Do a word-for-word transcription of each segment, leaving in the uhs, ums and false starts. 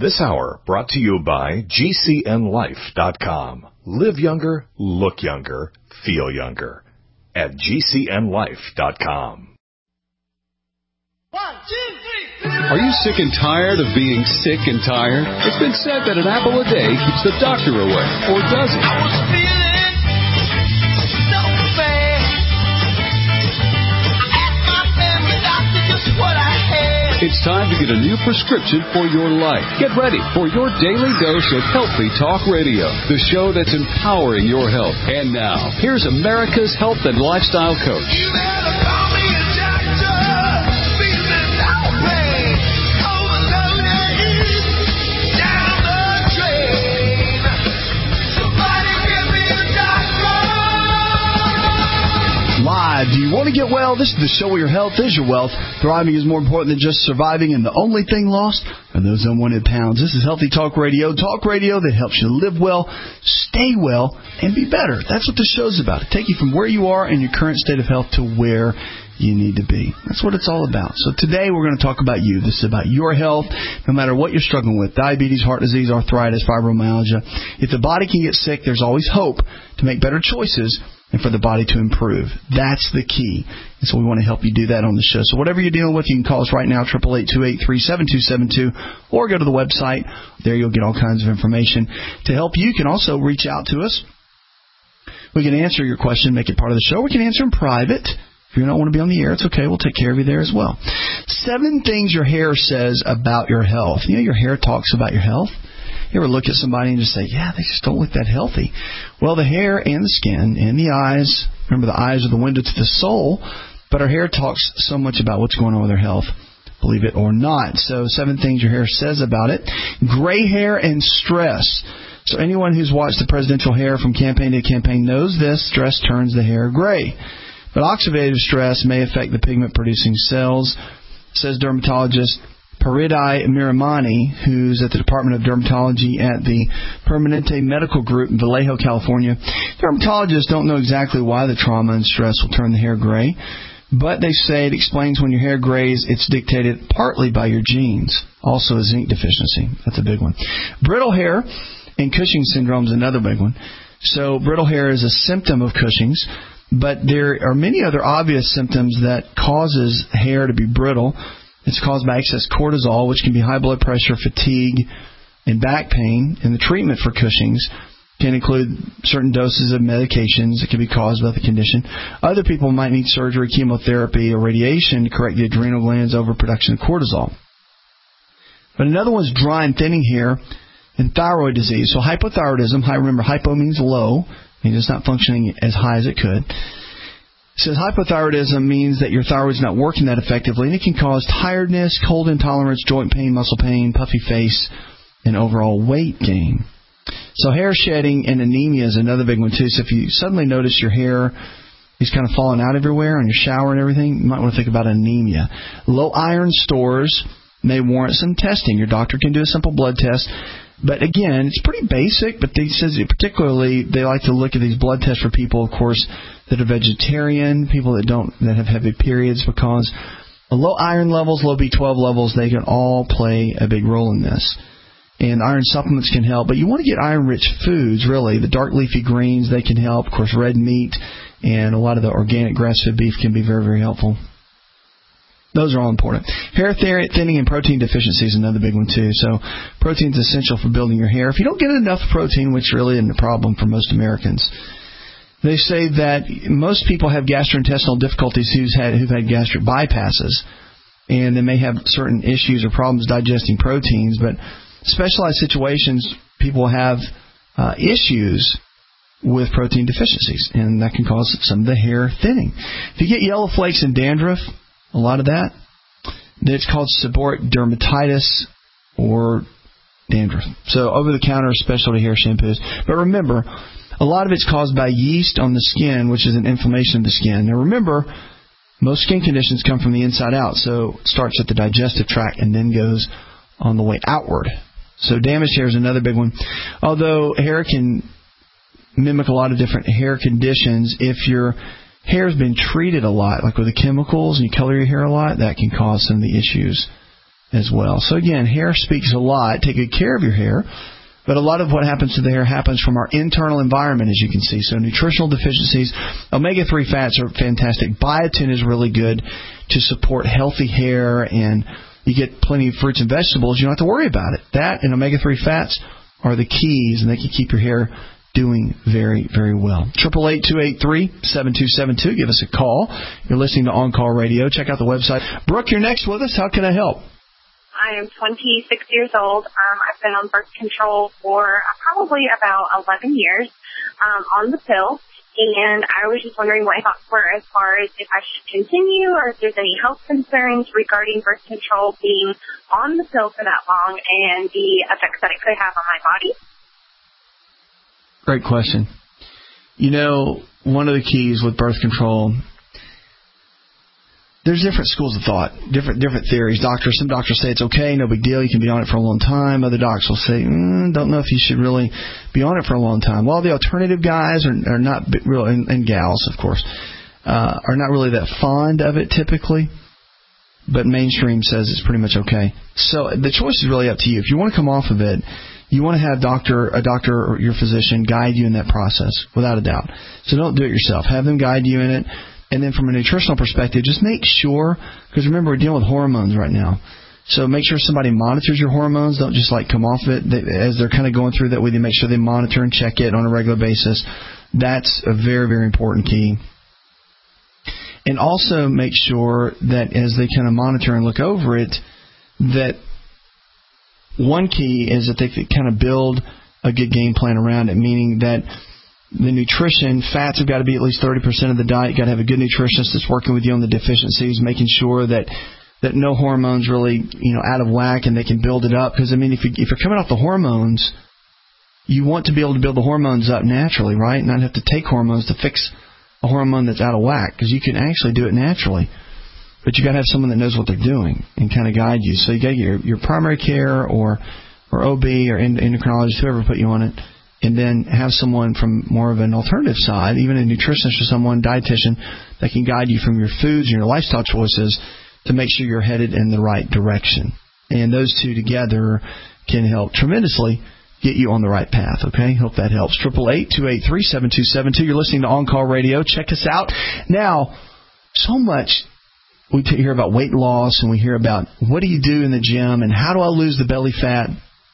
This hour brought to you by G C N life dot com. Live younger, look younger, feel younger. At G C N life dot com. One, two, three. Are you sick and tired of being sick and tired? It's been said that an apple a day keeps the doctor away. Or does it? I was feeling so bad. I asked my family doctor just what I had. It's time to get a new prescription for your life. Get ready for your daily dose of Healthy Talk Radio, the show that's empowering your health. And now, here's America's health and lifestyle coach. You better call me a doctor. Feeling no pain. Overloaded. Down the drain. Somebody give me a doctor. Live. Do you want to get well? This is the show where your health is your wealth. Thriving is more important than just surviving, and the only thing lost are those unwanted pounds. This is Healthy Talk Radio, talk radio that helps you live well, stay well, and be better. That's what the show's about, to take you from where you are in your current state of health to where you need to be. That's what it's all about. So today we're going to talk about you. This is about your health, no matter what you're struggling with, diabetes, heart disease, arthritis, fibromyalgia. If the body can get sick, there's always hope to make better choices and for the body to improve. That's the key. And so we want to help you do that on the show. So whatever you're dealing with, you can call us right now, eight eight eight, two eight three, seven two seven two, or go to the website. There you'll get all kinds of information to help you. You can also reach out to us. We can answer your question, make it part of the show. We can answer in private. If you don't want to be on the air, it's okay. We'll take care of you there as well. Seven things your hair says about your health. You know, your hair talks about your health. You ever look at somebody and just say, yeah, they just don't look that healthy? Well, the hair and the skin and the eyes, remember the eyes are the window to the soul, but our hair talks so much about what's going on with our health, believe it or not. So seven things your hair says about it. Gray hair and stress. So anyone who's watched the presidential hair from campaign to campaign knows this. Stress turns the hair gray. But oxidative stress may affect the pigment-producing cells, says dermatologist Paridai Miramani, who's at the Department of Dermatology at the Permanente Medical Group in Vallejo, California. Dermatologists don't know exactly why the trauma and stress will turn the hair gray, but they say it explains when your hair grays, it's dictated partly by your genes. Also a zinc deficiency. That's a big one. Brittle hair and Cushing syndrome is another big one. So brittle hair is a symptom of Cushing's, but there are many other obvious symptoms that causes hair to be brittle. It's caused by excess cortisol, which can be high blood pressure, fatigue, and back pain. And the treatment for Cushing's can include certain doses of medications that can be caused by the condition. Other people might need surgery, chemotherapy, or radiation to correct the adrenal glands' overproduction of cortisol. But another one is dry and thinning hair and thyroid disease. So hypothyroidism, remember hypo means low, means it's not functioning as high as it could. It says hypothyroidism means that your thyroid's not working that effectively, and it can cause tiredness, cold intolerance, joint pain, muscle pain, puffy face, and overall weight gain. So hair shedding and anemia is another big one, too. So if you suddenly notice your hair is kind of falling out everywhere in your shower and everything, you might want to think about anemia. Low iron stores may warrant some testing. Your doctor can do a simple blood test. But again, it's pretty basic, but they says particularly they like to look at these blood tests for people, of course, that are vegetarian, people that don't that have heavy periods, because low iron levels, low B twelve levels, they can all play a big role in this. And iron supplements can help, but you want to get iron-rich foods, really. The dark leafy greens, they can help. Of course, red meat and a lot of the organic grass-fed beef can be very, very helpful. Those are all important. Hair thinning and protein deficiency is another big one, too. So protein is essential for building your hair. If you don't get enough protein, which really isn't a problem for most Americans, they say that most people have gastrointestinal difficulties who's had, who've had gastric bypasses, and they may have certain issues or problems digesting proteins, but specialized situations, people have uh, issues with protein deficiencies, and that can cause some of the hair thinning. If you get yellow flakes and dandruff, a lot of that, it's called seborrheic dermatitis or dandruff. So over-the-counter specialty hair shampoos. But remember, a lot of it's caused by yeast on the skin, which is an inflammation of the skin. Now remember, most skin conditions come from the inside out, so it starts at the digestive tract and then goes on the way outward. So damaged hair is another big one. Although hair can mimic a lot of different hair conditions, if your hair has been treated a lot, like with the chemicals, and you color your hair a lot, that can cause some of the issues as well. So again, hair speaks a lot. Take good care of your hair. But a lot of what happens to the hair happens from our internal environment, as you can see. So nutritional deficiencies, omega three fats are fantastic. Biotin is really good to support healthy hair, and you get plenty of fruits and vegetables. You don't have to worry about it. That and omega three fats are the keys, and they can keep your hair doing very, very well. eight eight eight, two eight three, seven two seven two. Give us a call. You're listening to On Call Radio. Check out the website. Brooke, you're next with us. How can I help? I am twenty-six years old. Um, I've been on birth control for probably about eleven years um, on the pill. And I was just wondering what your thoughts were as far as if I should continue or if there's any health concerns regarding birth control being on the pill for that long and the effects that it could have on my body. Great question. You know, one of the keys with birth control, there's different schools of thought, different different theories. Doctors, some doctors say it's okay, no big deal, you can be on it for a long time. Other doctors will say, mm, don't know if you should really be on it for a long time. Well, the alternative guys are, are not real, and, and gals, of course, uh, are not really that fond of it typically. But mainstream says it's pretty much okay. So the choice is really up to you. If you want to come off of it, you want to have doctor, a doctor or your physician guide you in that process, without a doubt. So don't do it yourself. Have them guide you in it. And then from a nutritional perspective, just make sure, because remember, we're dealing with hormones right now. So make sure somebody monitors your hormones. Don't just like come off it they, as they're kind of going through that with you. Make sure they monitor and check it on a regular basis. That's a very, very important key. And also make sure that as they kind of monitor and look over it, that one key is that they kind of build a good game plan around it, meaning that the nutrition, fats have got to be at least thirty percent of the diet. You've got to have a good nutritionist that's working with you on the deficiencies, making sure that, that no hormones really, you know, out of whack and they can build it up. Because, I mean, if, you, if you're coming off the hormones, you want to be able to build the hormones up naturally, right? Not have to take hormones to fix a hormone that's out of whack, because you can actually do it naturally. But you got to have someone that knows what they're doing and kind of guide you. So you got to get your, your primary care or, or O B or endocrinologist, whoever put you on it, and then have someone from more of an alternative side, even a nutritionist or someone, dietitian, that can guide you from your foods and your lifestyle choices to make sure you're headed in the right direction. And those two together can help tremendously get you on the right path, okay? Hope that helps. eight eight eight, two eight three, seven two seven two. You're listening to On Call Radio. Check us out. Now, so much we hear about weight loss, and we hear about what do you do in the gym and how do I lose the belly fat.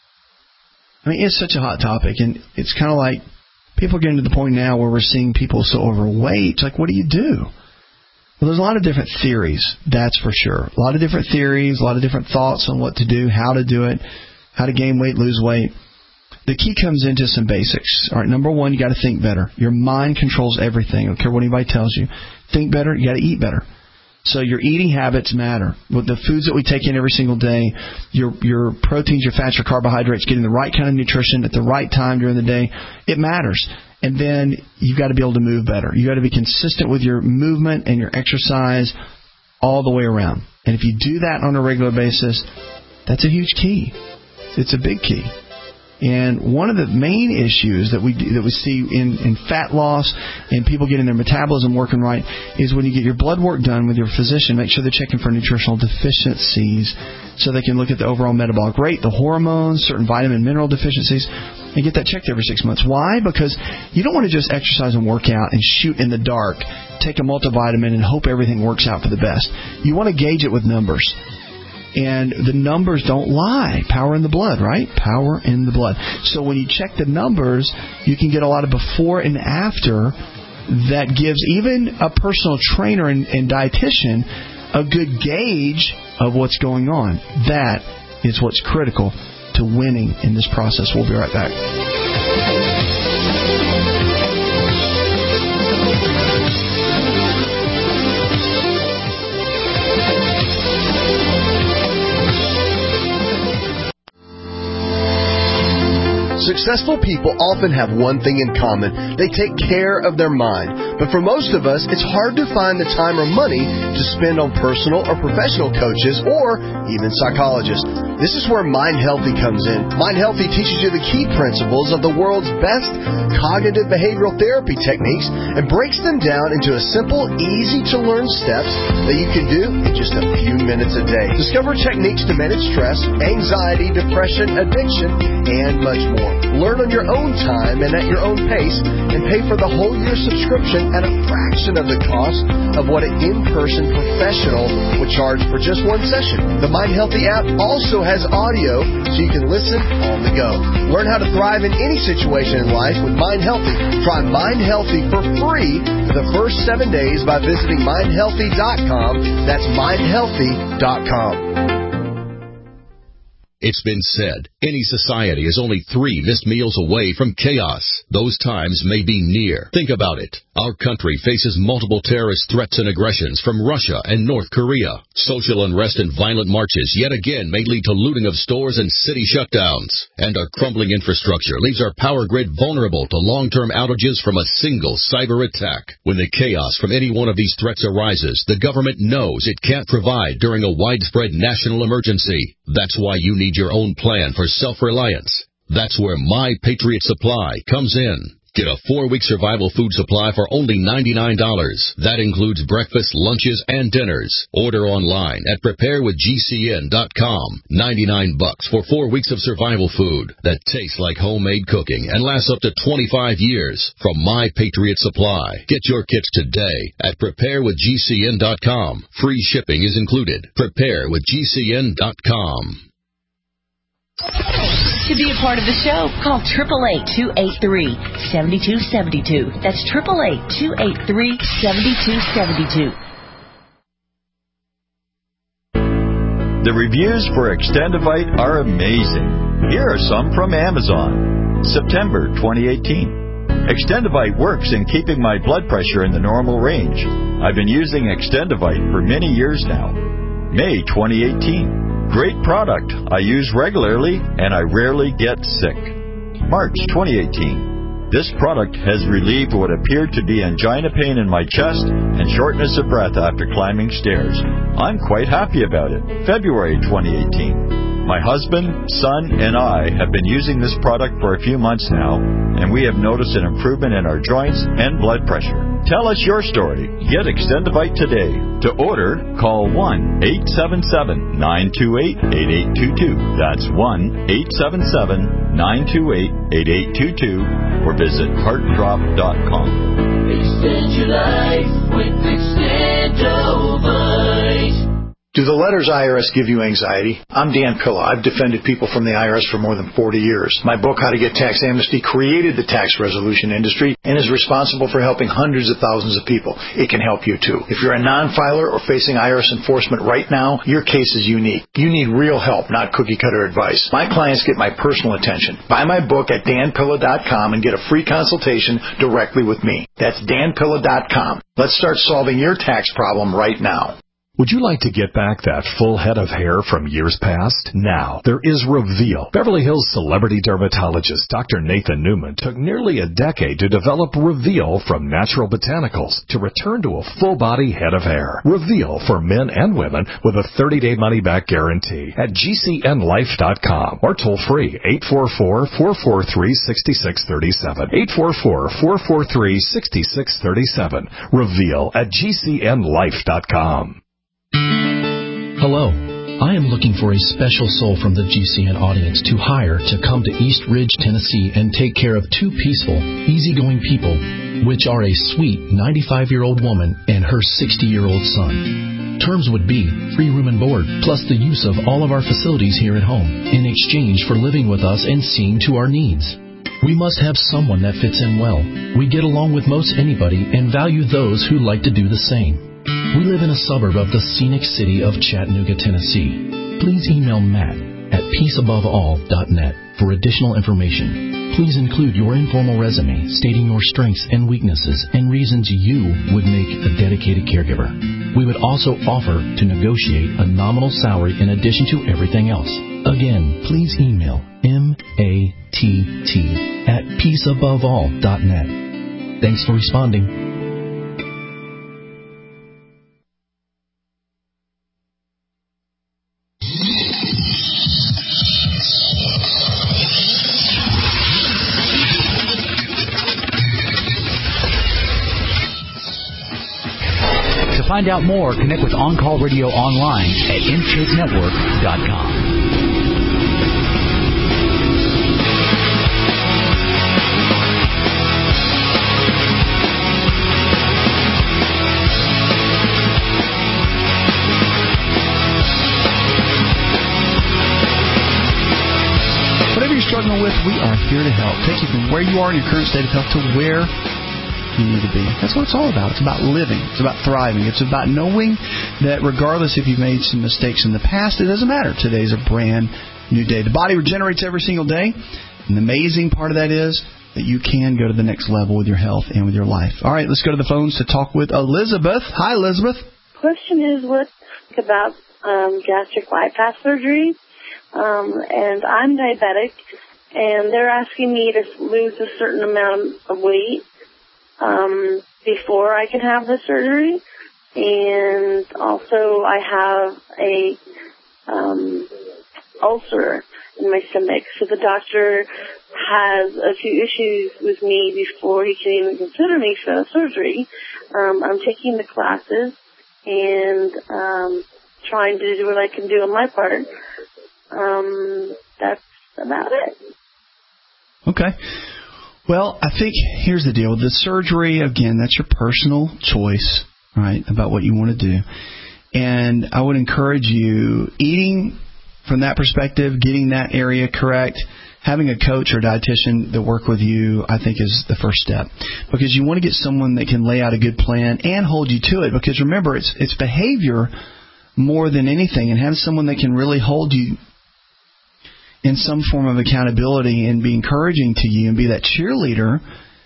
I mean, it's such a hot topic, and it's kind of like people are getting to the point now where we're seeing people so overweight. It's like, what do you do? Well, there's a lot of different theories, that's for sure. A lot of different theories, a lot of different thoughts on what to do, how to do it, how to gain weight, lose weight. The key comes into some basics. All right, number one, you got to think better. Your mind controls everything. I don't care what anybody tells you. Think better, you got to eat better. So your eating habits matter. With the foods that we take in every single day, your your proteins, your fats, your carbohydrates, getting the right kind of nutrition at the right time during the day, it matters. And then you've got to be able to move better. You've got to be consistent with your movement and your exercise all the way around. And if you do that on a regular basis, that's a huge key. It's a big key. And one of the main issues that we that we see in, in fat loss and people getting their metabolism working right is when you get your blood work done with your physician, make sure they're checking for nutritional deficiencies so they can look at the overall metabolic rate, the hormones, certain vitamin and mineral deficiencies, and get that checked every six months. Why? Because you don't want to just exercise and work out and shoot in the dark, take a multivitamin and hope everything works out for the best. You want to gauge it with numbers. And the numbers don't lie. Power in the blood, right? Power in the blood. So when you check the numbers, you can get a lot of before and after that gives even a personal trainer and, and dietitian a good gauge of what's going on. That is what's critical to winning in this process. We'll be right back. Successful people often have one thing in common. They take care of their mind. But for most of us, it's hard to find the time or money to spend on personal or professional coaches or even psychologists. This is where Mind Healthy comes in. Mind Healthy teaches you the key principles of the world's best cognitive behavioral therapy techniques and breaks them down into a simple, easy-to-learn steps that you can do in just a few minutes a day. Discover techniques to manage stress, anxiety, depression, addiction, and much more. Learn on your own time and at your own pace, and pay for the whole year subscription at a fraction of the cost of what an in-person professional would charge for just one session. The Mind Healthy app also has audio so you can listen on the go. Learn how to thrive in any situation in life with Mind Healthy. Try Mind Healthy for free for the first seven days by visiting mind healthy dot com. That's mind healthy dot com. It's been said, any society is only three missed meals away from chaos. Those times may be near. Think about it. Our country faces multiple terrorist threats and aggressions from Russia and North Korea. Social unrest and violent marches yet again may lead to looting of stores and city shutdowns. And our crumbling infrastructure leaves our power grid vulnerable to long-term outages from a single cyber attack. When the chaos from any one of these threats arises, the government knows it can't provide during a widespread national emergency. That's why you need your own plan for self-reliance. That's where My Patriot Supply comes in. Get a four-week survival food supply for only ninety-nine dollars. That includes breakfast, lunches, and dinners. Order online at prepare with G C N dot com. ninety-nine bucks for four weeks of survival food that tastes like homemade cooking and lasts up to twenty-five years from My Patriot Supply. Get your kits today at prepare with G C N dot com. Free shipping is included. prepare with G C N dot com. To be a part of the show, call eight eight eight, two eight three, seven two seven two. That's eight eight eight, two eight three, seven two seven two. The reviews for Extendivite are amazing. Here are some from Amazon. September twenty eighteen. Extendivite works in keeping my blood pressure in the normal range. I've been using Extendivite for many years now. May twenty eighteen. Great product. I use regularly and I rarely get sick. March twenty eighteen. This product has relieved what appeared to be angina pain in my chest and shortness of breath after climbing stairs. I'm quite happy about it. February twenty eighteen. My husband, son, and I have been using this product for a few months now, and we have noticed an improvement in our joints and blood pressure. Tell us your story. Get Extendivite today. To order, call one eight seven seven, nine two eight, eight eight two two. That's one eight seven seven, nine two eight, eight eight two two or visit heart drop dot com. Extend your life with Extendivite. Do the letters I R S give you anxiety? I'm Dan Pilla. I've defended people from the I R S for more than forty years. My book, How to Get Tax Amnesty, created the tax resolution industry and is responsible for helping hundreds of thousands of people. It can help you, too. If you're a non-filer or facing I R S enforcement right now, your case is unique. You need real help, not cookie-cutter advice. My clients get my personal attention. Buy my book at dan pilla dot com and get a free consultation directly with me. That's dan pilla dot com. Let's start solving your tax problem right now. Would you like to get back that full head of hair from years past? Now, there is Reveal. Beverly Hills celebrity dermatologist Doctor Nathan Newman took nearly a decade to develop Reveal from natural botanicals to return to a full-body head of hair. Reveal for men and women with a thirty-day money-back guarantee at G C N life dot com or toll-free eight four four, four four three, six six three seven. eight four four, four four three, six six three seven. Reveal at G C N life dot com. Hello. I am looking for a special soul from the G C N audience to hire to come to East Ridge, Tennessee and take care of two peaceful, easygoing people, which are a sweet ninety-five-year-old woman and her sixty-year-old son. Terms would be free room and board, plus the use of all of our facilities here at home, in exchange for living with us and seeing to our needs. We must have someone that fits in well. We get along with most anybody and value those who like to do the same. We live in a suburb of the scenic city of Chattanooga, Tennessee. Please email Matt at peace above all dot net for additional information. Please include your informal resume stating your strengths and weaknesses and reasons you would make a dedicated caregiver. We would also offer to negotiate a nominal salary in addition to everything else. Again, please email M A T T T at peace above all dot net. Thanks for responding. To find out more, connect with On Call Radio online at in shape network dot com. Whatever you're struggling with, we are here to help. Take you from where you are in your current state of health to where you need to be. That's what it's all about. It's about living. It's about thriving. It's about knowing that regardless if you've made some mistakes in the past, it doesn't matter. Today's a brand new day. The body regenerates every single day. And the amazing part of that is that you can go to the next level with your health and with your life. All right, let's go to the phones to talk with Elizabeth. Hi, Elizabeth. Question is what about um, gastric bypass surgery? Um, and I'm diabetic, and they're asking me to lose a certain amount of weight Um, before I can have the surgery, and also I have a um, ulcer in my stomach. So the doctor has a few issues with me before he can even consider me for the surgery. Um, I'm taking the classes and um, trying to do what I can do on my part. Um, that's about it. Okay. Well, I think here's the deal. The surgery, again, that's your personal choice, right, about what you want to do. And I would encourage you, eating from that perspective, getting that area correct, having a coach or dietitian that work with you, I think is the first step. Because you want to get someone that can lay out a good plan and hold you to it. Because remember, it's it's behavior more than anything. And having someone that can really hold you in some form of accountability and be encouraging to you and be that cheerleader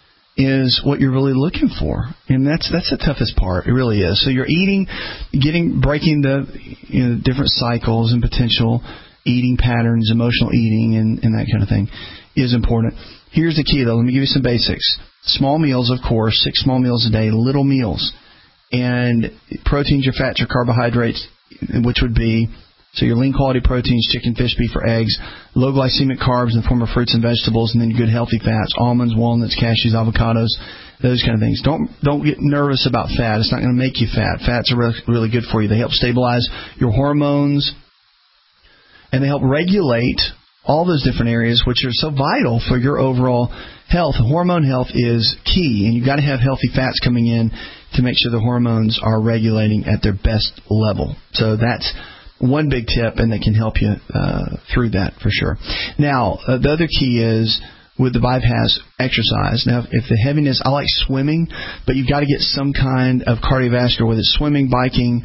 is what you're really looking for. And that's that's the toughest part. It really is. So you're eating, getting, breaking the you know, different cycles and potential eating patterns, emotional eating, and, and that kind of thing is important. Here's the key, though. Let me give you some basics. Small meals, of course, six small meals a day, little meals. And proteins, your fats, your carbohydrates, which would be so your lean quality proteins, chicken, fish, beef, or eggs, low glycemic carbs in the form of fruits and vegetables, and then good healthy fats, almonds, walnuts, cashews, avocados, those kind of things. Don't don't get nervous about fat. It's not going to make you fat. Fats are really, really good for you. They help stabilize your hormones, and they help regulate all those different areas, which are so vital for your overall health. Hormone health is key, and you've got to have healthy fats coming in to make sure the hormones are regulating at their best level. So that's one big tip, and they can help you uh, through that for sure. Now, uh, the other key is with the bypass exercise. Now, if the heaviness, I like swimming, but you've got to get some kind of cardiovascular, whether it's swimming, biking,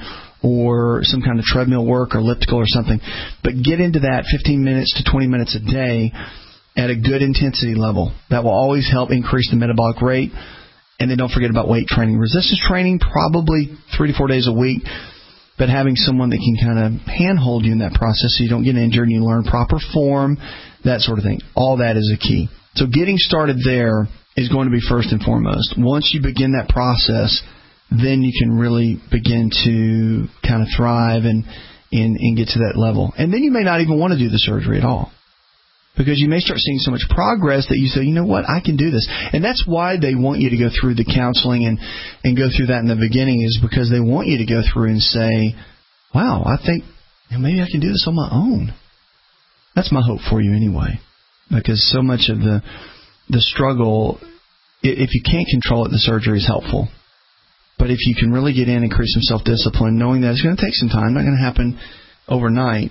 or some kind of treadmill work or elliptical or something. But get into that fifteen minutes to twenty minutes a day at a good intensity level. That will always help increase the metabolic rate. And then don't forget about weight training. Resistance training, probably three to four days a week. But having someone that can kind of handhold you in that process so you don't get injured and you learn proper form, that sort of thing. All that is a key. So getting started there is going to be first and foremost. Once you begin that process, then you can really begin to kind of thrive and, and, and get to that level. And then you may not even want to do the surgery at all. Because you may start seeing so much progress that you say, you know what, I can do this. And that's why they want you to go through the counseling and, and go through that in the beginning, is because they want you to go through and say, wow, I think you know, maybe I can do this on my own. That's my hope for you anyway. Because so much of the the struggle, if you can't control it, the surgery is helpful. But if you can really get in and create some self-discipline, knowing that it's going to take some time, not going to happen overnight,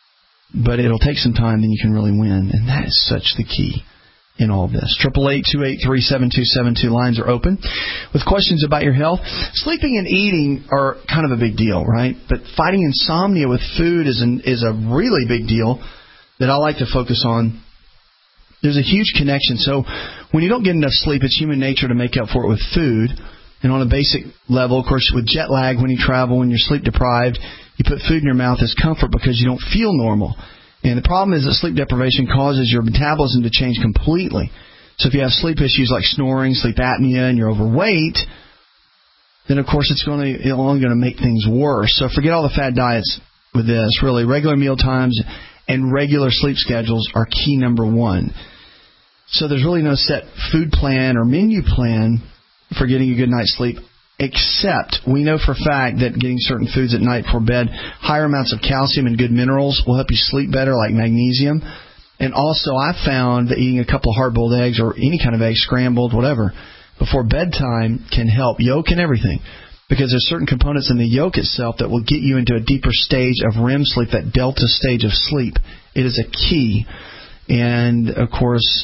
but it'll take some time, then you can really win. And that is such the key in all of this. eight eight eight, two eight three, seven two seven two. Lines are open. With questions about your health, sleeping and eating are kind of a big deal, right? But fighting insomnia with food is, an, is a really big deal that I like to focus on. There's a huge connection. So when you don't get enough sleep, it's human nature to make up for it with food. And on a basic level, of course, with jet lag, when you travel, when you're sleep deprived, you put food in your mouth as comfort because you don't feel normal. And the problem is that sleep deprivation causes your metabolism to change completely. So if you have sleep issues like snoring, sleep apnea, and you're overweight, then of course it's going to it's only going to make things worse. So forget all the fad diets with this. Really, regular meal times and regular sleep schedules are key number one. So there's really no set food plan or menu plan for getting a good night's sleep, except we know for a fact that getting certain foods at night before bed, higher amounts of calcium and good minerals will help you sleep better, like magnesium. And also I found that eating a couple of hard-boiled eggs or any kind of egg, scrambled, whatever, before bedtime can help yolk and everything, because there's certain components in the yolk itself that will get you into a deeper stage of R E M sleep, that delta stage of sleep. It is a key. And, of course,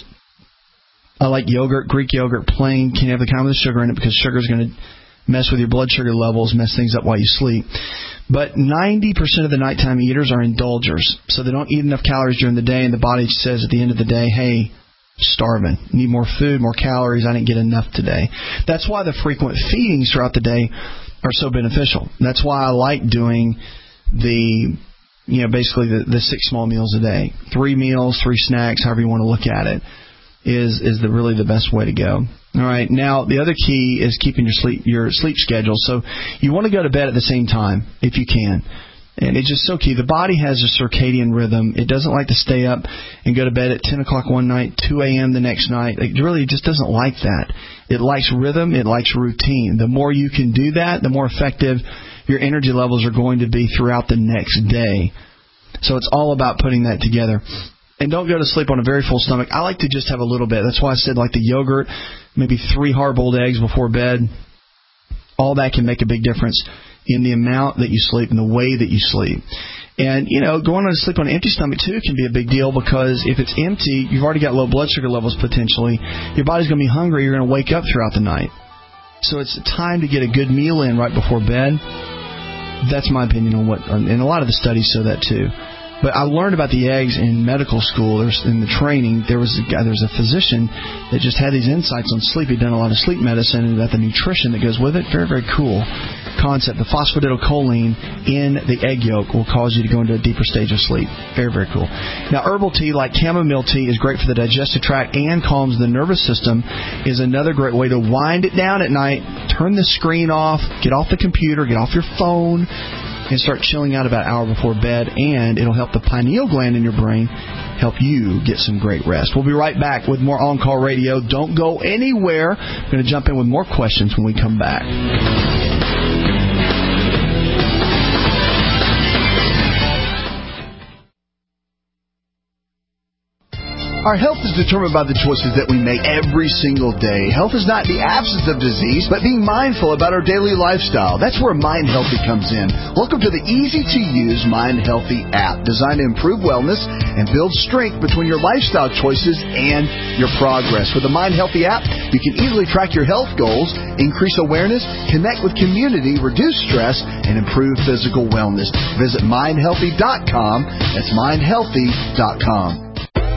I like yogurt, Greek yogurt, plain. Can't have the kind with the sugar in it because sugar is going to mess with your blood sugar levels, mess things up while you sleep. But ninety percent of the nighttime eaters are indulgers, so they don't eat enough calories during the day, and the body says at the end of the day, hey, starving, need more food, more calories, I didn't get enough today. That's why the frequent feedings throughout the day are so beneficial. That's why I like doing the, you know, basically the, the six small meals a day. Three meals, three snacks, however you want to look at it, is is the really the best way to go. All right. Now, the other key is keeping your sleep your sleep schedule. So you want to go to bed at the same time if you can. And it's just so key. The body has a circadian rhythm. It doesn't like to stay up and go to bed at ten o'clock one night, two a.m. the next night. It really just doesn't like that. It likes rhythm. It likes routine. The more you can do that, the more effective your energy levels are going to be throughout the next day. So it's all about putting that together. And don't go to sleep on a very full stomach. I like to just have a little bit. That's why I said like the yogurt, maybe three hard-boiled eggs before bed. All that can make a big difference in the amount that you sleep and the way that you sleep. And, you know, going to sleep on an empty stomach, too, can be a big deal because if it's empty, you've already got low blood sugar levels potentially. Your body's going to be hungry. You're going to wake up throughout the night. So it's time to get a good meal in right before bed. That's my opinion on what, and a lot of the studies show that, too. But I learned about the eggs in medical school. There's, in the training, there was a guy, there was a physician that just had these insights on sleep. He'd done a lot of sleep medicine and about the nutrition that goes with it. Very, very cool concept. The phosphatidylcholine in the egg yolk will cause you to go into a deeper stage of sleep. Very, very cool. Now, herbal tea like chamomile tea is great for the digestive tract and calms the nervous system. Is another great way to wind it down at night. Turn the screen off. Get off the computer. Get off your phone. And start chilling out about an hour before bed, and it'll help the pineal gland in your brain help you get some great rest. We'll be right back with more On Call Radio. Don't go anywhere. I'm going to jump in with more questions when we come back. Our health is determined by the choices that we make every single day. Health is not the absence of disease, but being mindful about our daily lifestyle. That's where Mind Healthy comes in. Welcome to the easy-to-use Mind Healthy app, designed to improve wellness and build strength between your lifestyle choices and your progress. With the Mind Healthy app, you can easily track your health goals, increase awareness, connect with community, reduce stress, and improve physical wellness. Visit mind healthy dot com. That's mind healthy dot com.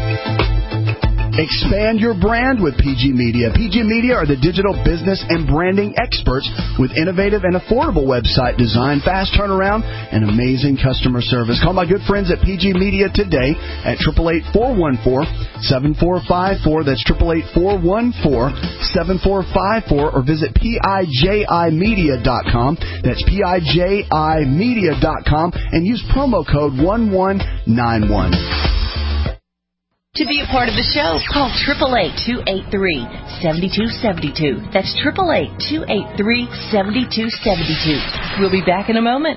Expand your brand with P G Media. P G Media are the digital business and branding experts with innovative and affordable website design, fast turnaround, and amazing customer service. Call my good friends at P G Media today at eight eight eight, four one four, seven four five four. That's eight eight eight, four one four, seven four five four. Or visit P I J I media dot com. That's P I J I media dot com. And use promo code one one nine one. To be a part of the show, call eight eight eight, two eight three, seven two seven two. That's eight eight eight, two eight three, seven two seven two. We'll be back in a moment.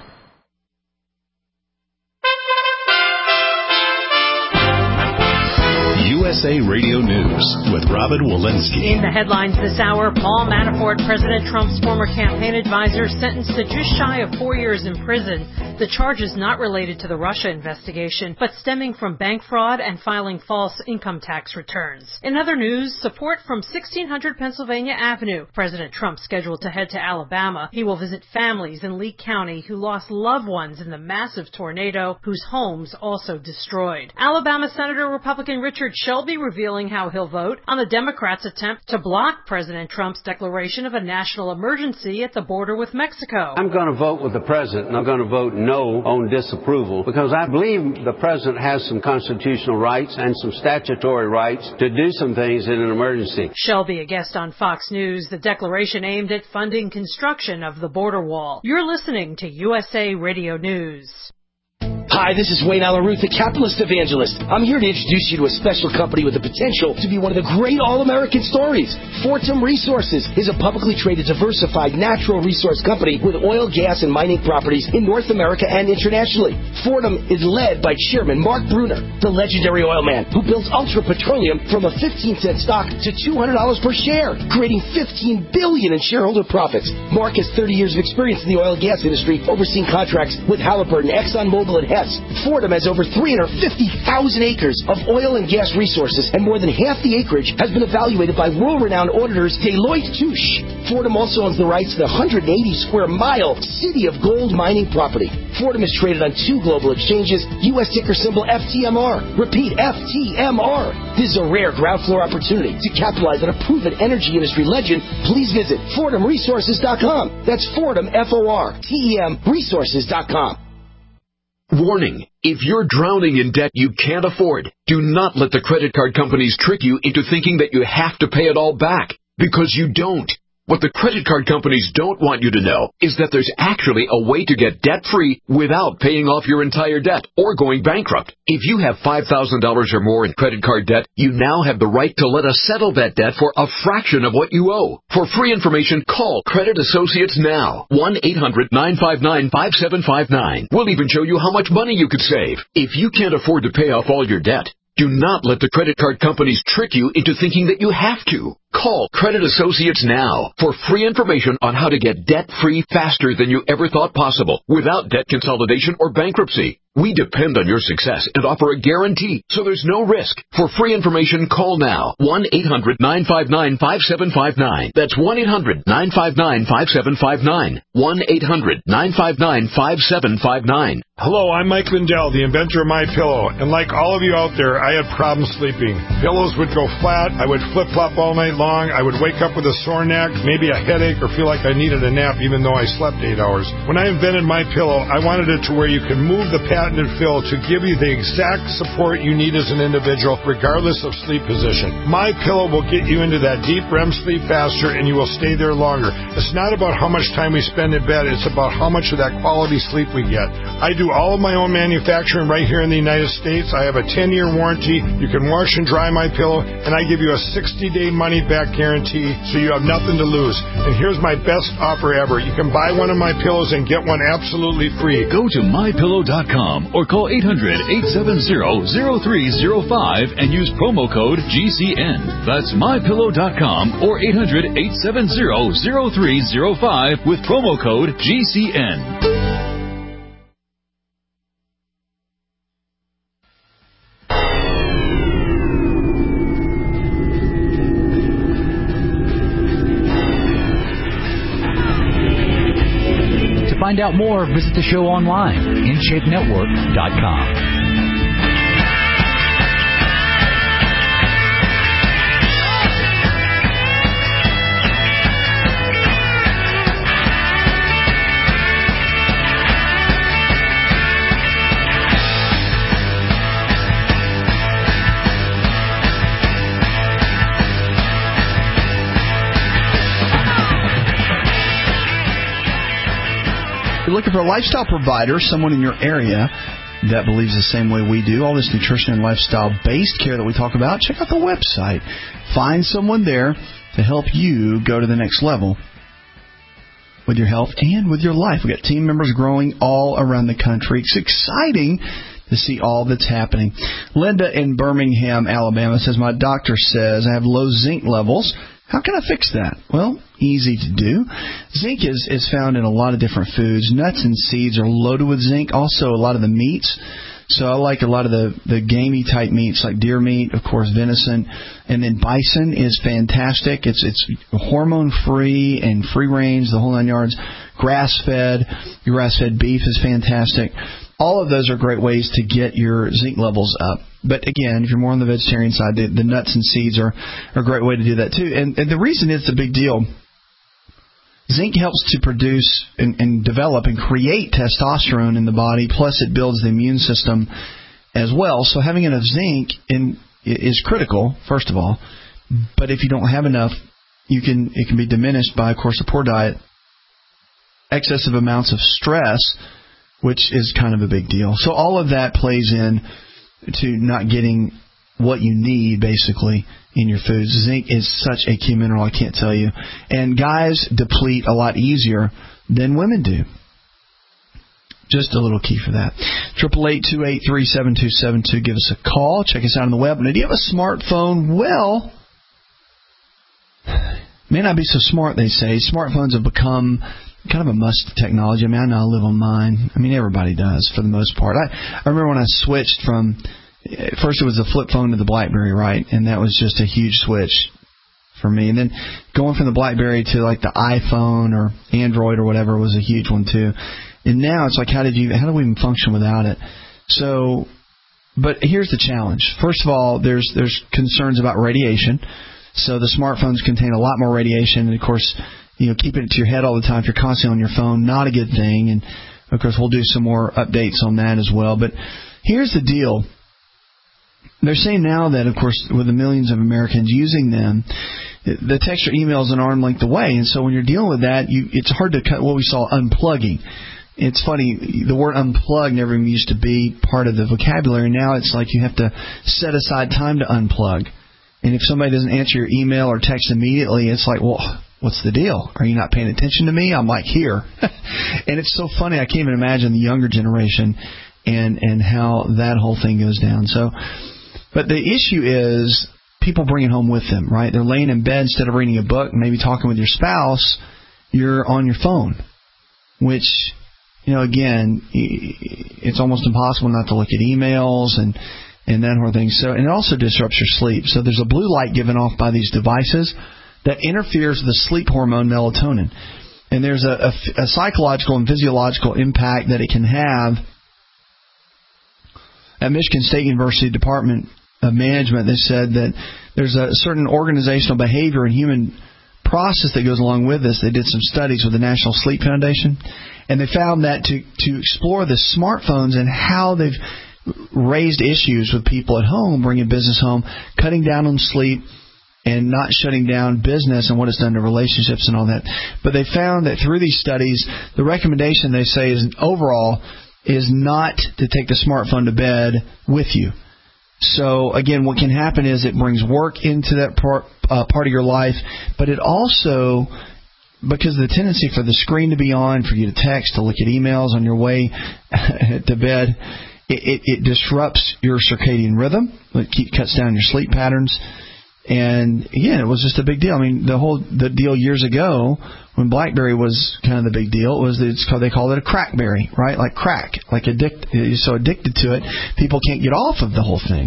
U S A Radio News with Robin Walensky. In the headlines this hour, Paul Manafort, President Trump's former campaign advisor, sentenced to just shy of four years in prison. The charge is not related to the Russia investigation, but stemming from bank fraud and filing false income tax returns. In other news, support from sixteen hundred Pennsylvania Avenue. President Trump scheduled to head to Alabama. He will visit families in Lee County who lost loved ones in the massive tornado, whose homes also destroyed. Alabama Senator Republican Richard Shelby revealing how he'll vote on the Democrats' attempt to block President Trump's declaration of a national emergency at the border with Mexico. I'm going to vote with the president, and I'm going to vote no on disapproval, because I believe the president has some constitutional rights and some statutory rights to do some things in an emergency. Shelby, a guest on Fox News. The declaration aimed at funding construction of the border wall. You're listening to U S A Radio News. Hi, this is Wayne Alaruth, the capitalist evangelist. I'm here to introduce you to a special company with the potential to be one of the great all-American stories. Fortum Resources is a publicly traded, diversified natural resource company with oil, gas, and mining properties in North America and internationally. Fortum is led by Chairman Mark Bruner, the legendary oil man who built Ultra Petroleum from a fifteen cent stock to two hundred dollars per share, creating fifteen billion dollars in shareholder profits. Mark has thirty years of experience in the oil and gas industry, overseeing contracts with Halliburton, ExxonMobil, and Hess. Fortum has over three hundred fifty thousand acres of oil and gas resources, and more than half the acreage has been evaluated by world-renowned auditors Deloitte Touche. Fortum also owns the rights to the one hundred eighty square mile City of Gold mining property. Fortum is traded on two global exchanges, U S ticker symbol F T M R. Repeat, F T M R. This is a rare ground floor opportunity to capitalize on a proven energy industry legend. Please visit Fortum Resources dot com. That's Fortum, F O R T E M, Resources dot com. Warning, if you're drowning in debt you can't afford, do not let the credit card companies trick you into thinking that you have to pay it all back, because you don't. What the credit card companies don't want you to know is that there's actually a way to get debt-free without paying off your entire debt or going bankrupt. If you have five thousand dollars or more in credit card debt, you now have the right to let us settle that debt for a fraction of what you owe. For free information, call Credit Associates now. one eight hundred nine five nine five seven five nine. We'll even show you how much money you could save. If you can't afford to pay off all your debt, do not let the credit card companies trick you into thinking that you have to. Call Credit Associates now for free information on how to get debt-free faster than you ever thought possible without debt consolidation or bankruptcy. We depend on your success and offer a guarantee, so there's no risk. For free information, call now. one eight hundred nine five nine five seven five nine. That's one eight hundred nine five nine five seven five nine. one eight hundred nine five nine five seven five nine. Hello, I'm Mike Lindell, the inventor of MyPillow, and like all of you out there, I had problems sleeping. Pillows would go flat, I would flip-flop all night long, I would wake up with a sore neck, maybe a headache, or feel like I needed a nap even though I slept eight hours. When I invented MyPillow, I wanted it to where you could move the patented fill to give you the exact support you need as an individual, regardless of sleep position. MyPillow will get you into that deep R E M sleep faster, and you will stay there longer. It's not about how much time we spend in bed, it's about how much of that quality sleep we get. I do all of my own manufacturing right here in the United States. I have a ten-year warranty. You can wash and dry MyPillow, and I give you a sixty-day money-back guarantee, so you have nothing to lose. And here's my best offer ever. You can buy one of my pillows and get one absolutely free. Go to my pillow dot com or call eight hundred eight seven zero zero three zero five and use promo code G C N. That's my pillow dot com or eight hundred eight seven zero zero three zero five with promo code G C N. To find out more, visit the show online, in shape network dot com. You're looking for a lifestyle provider, someone in your area that believes the same way we do, all this nutrition and lifestyle-based care that we talk about, check out the website. Find someone there to help you go to the next level with your health and with your life. We've got team members growing all around the country. It's exciting to see all that's happening. Linda in Birmingham, Alabama says, my doctor says I have low zinc levels. How can I fix that? Well, easy to do. Zinc is, is found in a lot of different foods. Nuts and seeds are loaded with zinc. Also, a lot of the meats. So I like a lot of the, the gamey type meats like deer meat, of course, venison. And then bison is fantastic. It's it's hormone-free and free-range, the whole nine yards. Grass-fed. Your grass-fed beef is fantastic. All of those are great ways to get your zinc levels up. But again, if you're more on the vegetarian side, the, the nuts and seeds are, are a great way to do that too. And, and the reason it's a big deal zinc helps to produce and, and develop and create testosterone in the body, plus it builds the immune system as well. So having enough zinc in, is critical, first of all. But if you don't have enough, you can it can be diminished by, of course, a poor diet, excessive amounts of stress, which is kind of a big deal. So all of that plays in to not getting what you need, basically, in your foods. Zinc is such a key mineral, I can't tell you. And guys deplete a lot easier than women do. Just a little key for that. eight eight eight, two eight three, seven two seven two. Give us a call. Check us out on the web. Now, do you have a smartphone? Well, may not be so smart, they say. Smartphones have become kind of a must technology. I mean, I know I live on mine. I mean, everybody does for the most part. I, I remember when I switched from, first it was the flip phone to the BlackBerry, right? And that was just a huge switch for me. And then going from the BlackBerry to like the iPhone or Android or whatever was a huge one too. And now it's like, how did you, how do we even function without it? So, but here's the challenge. First of all, there's there's concerns about radiation. So the smartphones contain a lot more radiation, and of course, you know, keeping it to your head all the time if you're constantly on your phone, not a good thing. And of course, we'll do some more updates on that as well. But here's the deal. They're saying now that, of course, with the millions of Americans using them, the text or email is an arm length away. And so when you're dealing with that, you, it's hard to cut what we saw unplugging. It's funny, the word unplug never even used to be part of the vocabulary. Now it's like you have to set aside time to unplug. And if somebody doesn't answer your email or text immediately, it's like, well, what's the deal? Are you not paying attention to me? I'm like, here. And it's so funny, I can't even imagine the younger generation and, and how that whole thing goes down. So, but the issue is people bring it home with them, right? They're laying in bed instead of reading a book, maybe talking with your spouse, you're on your phone, which, you know, again, it's almost impossible not to look at emails and and that whole thing. So, and it also disrupts your sleep. So there's a blue light given off by these devices that interferes with the sleep hormone melatonin. And there's a, a, a psychological and physiological impact that it can have. At Michigan State University Department of Management, they said that there's a certain organizational behavior and human process that goes along with this. They did some studies with the National Sleep Foundation, and they found that to, to explore the smartphones and how they've raised issues with people at home, bringing business home, cutting down on sleep, and not shutting down business and what it's done to relationships and all that. But they found that through these studies, the recommendation, they say, is overall is not to take the smartphone to bed with you. So, again, what can happen is it brings work into that part, uh, part of your life, but it also, because of the tendency for the screen to be on, for you to text, to look at emails on your way to bed, It, it, it disrupts your circadian rhythm. It keep, cuts down your sleep patterns. And, again, it was just a big deal. I mean, the whole the deal years ago when BlackBerry was kind of the big deal, it was it's called, they called it a crackberry, right? Like crack, like addict, you're so addicted to it, people can't get off of the whole thing.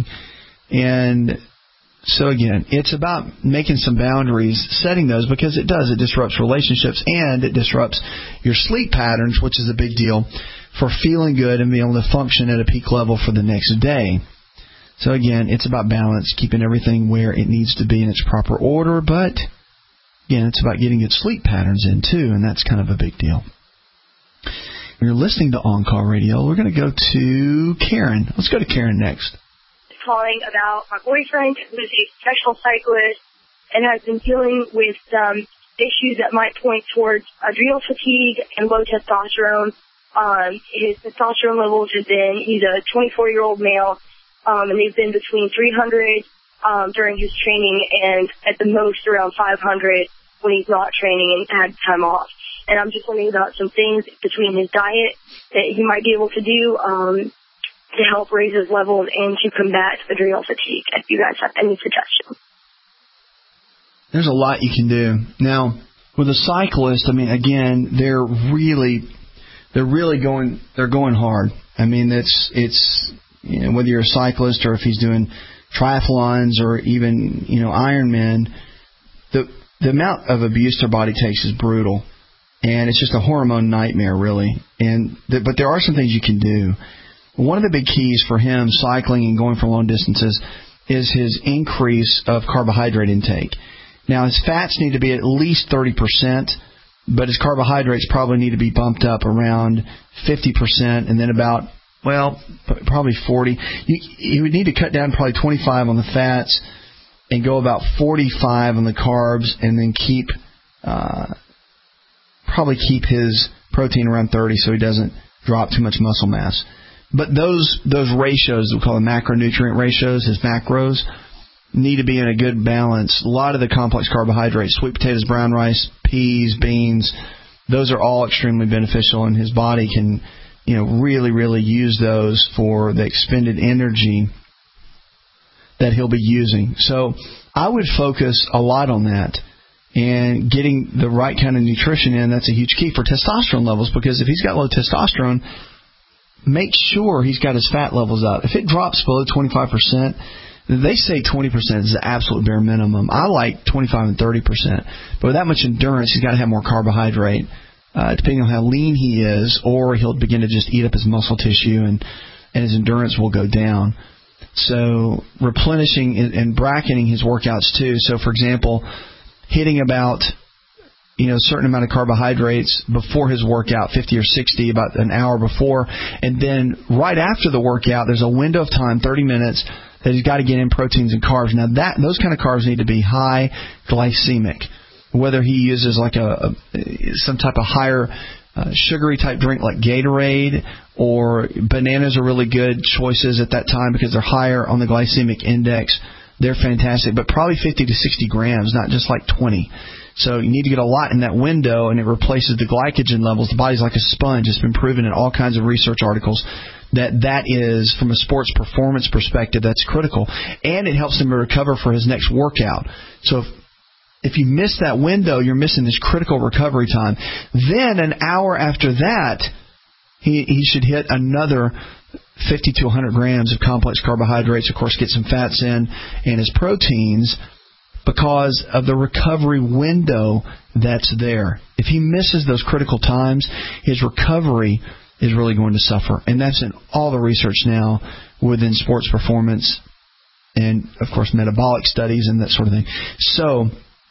And so, again, it's about making some boundaries, setting those, because it does. It disrupts relationships and it disrupts your sleep patterns, which is a big deal for feeling good and being able to function at a peak level for the next day. So again, it's about balance, keeping everything where it needs to be in its proper order, but again, it's about getting good sleep patterns in too, and that's kind of a big deal. When you're listening to On Call Radio, we're going to go to Karen. Let's go to Karen next. Calling about my boyfriend, who is a professional cyclist and has been dealing with some issues that might point towards adrenal fatigue and low testosterone. Um, his testosterone levels have been, he's a twenty-four-year-old male, um, and they've been between three hundred um, during his training and at the most around five hundred when he's not training and had time off. And I'm just wondering about some things between his diet that he might be able to do um, to help raise his levels and to combat adrenal fatigue, if you guys have any suggestions. There's a lot you can do. Now, with a cyclist, I mean, again, they're really... They're really going. They're going hard. I mean, it's it's you know, whether you're a cyclist or if he's doing triathlons or even you know Ironman, the the amount of abuse their body takes is brutal, and it's just a hormone nightmare, really. And the, but there are some things you can do. One of the big keys for him cycling and going for long distances is his increase of carbohydrate intake. Now, his fats need to be at least thirty percent but his carbohydrates probably need to be bumped up around fifty percent, and then about, well, probably forty. You, you would need to cut down probably twenty-five on the fats and go about forty-five on the carbs, and then keep uh, probably keep his protein around thirty so he doesn't drop too much muscle mass. But those those ratios, we call them macronutrient ratios, his macros, need to be in a good balance. A lot of the complex carbohydrates, sweet potatoes, brown rice, peas, beans, those are all extremely beneficial, and his body can, you know, really, really use those for the expended energy that he'll be using. So I would focus a lot on that. And getting the right kind of nutrition in, that's a huge key for testosterone levels, because if he's got low testosterone, make sure he's got his fat levels up. If it drops below twenty-five percent, they say twenty percent is the absolute bare minimum. I like twenty-five and thirty percent. But with that much endurance, he's got to have more carbohydrate, uh, depending on how lean he is, or he'll begin to just eat up his muscle tissue, and, and his endurance will go down. So replenishing and bracketing his workouts too. So, for example, hitting about, you know, a certain amount of carbohydrates before his workout, fifty or sixty, about an hour before. And then right after the workout, there's a window of time, thirty minutes, that he's got to get in proteins and carbs. Now, that those kind of carbs need to be high glycemic. Whether he uses like a, a some type of higher uh, sugary type drink like Gatorade, or bananas are really good choices at that time because they're higher on the glycemic index. They're fantastic, but probably fifty to sixty grams, not just like twenty. So you need to get a lot in that window, and it replaces the glycogen levels. The body's like a sponge. It's been proven in all kinds of research articles that that is, from a sports performance perspective, that's critical. And it helps him to recover for his next workout. So if, if you miss that window, you're missing this critical recovery time. Then an hour after that, he, he should hit another fifty to one hundred grams of complex carbohydrates, of course, get some fats in, and his proteins, because of the recovery window that's there. If he misses those critical times, his recovery is really going to suffer. And that's in all the research now within sports performance and, of course, metabolic studies and that sort of thing. So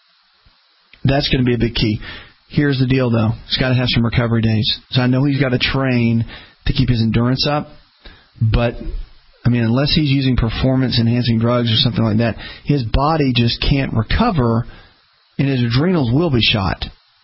that's going to be a big key. Here's the deal, though. He's got to have some recovery days. So I know he's got to train to keep his endurance up, but, I mean, unless he's using performance-enhancing drugs or something like that, his body just can't recover, and his adrenals will be shot.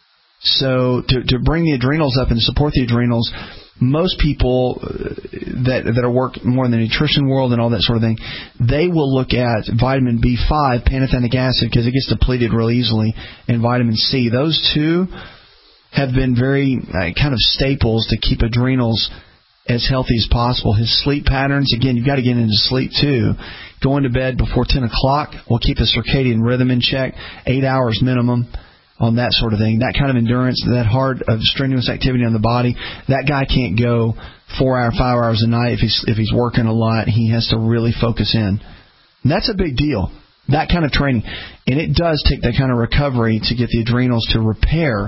So to to bring the adrenals up and to support the adrenals, most people that that are work more in the nutrition world and all that sort of thing, they will look at vitamin B five, pantothenic acid, because it gets depleted real easily, and vitamin C. Those two have been very uh, kind of staples to keep adrenals as healthy as possible. His sleep patterns, again, you've got to get into sleep too. Going to bed before ten o'clock will keep the circadian rhythm in check, eight hours minimum on that sort of thing. That kind of endurance, that hard of strenuous activity on the body, that guy can't go four hours, five hours a night if he's if he's working a lot. He has to really focus in. And that's a big deal, that kind of training. And it does take that kind of recovery to get the adrenals to repair.